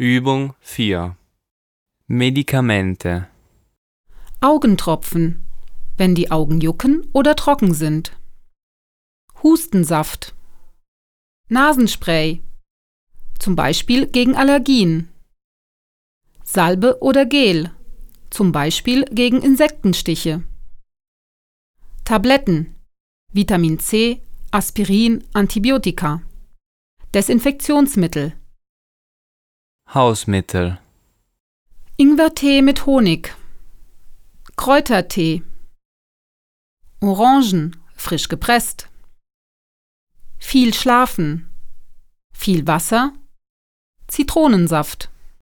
Übung 4. Medikamente. Augentropfen, wenn die Augen jucken oder trocken sind. Hustensaft. Nasenspray, zum Beispiel gegen Allergien. Salbe oder Gel, zum Beispiel gegen Insektenstiche. Tabletten, Vitamin C, Aspirin, Antibiotika. Desinfektionsmittel, Hausmittel. Ingwertee mit Honig, Kräutertee, Orangen, frisch gepresst. Viel schlafen, viel Wasser, Zitronensaft.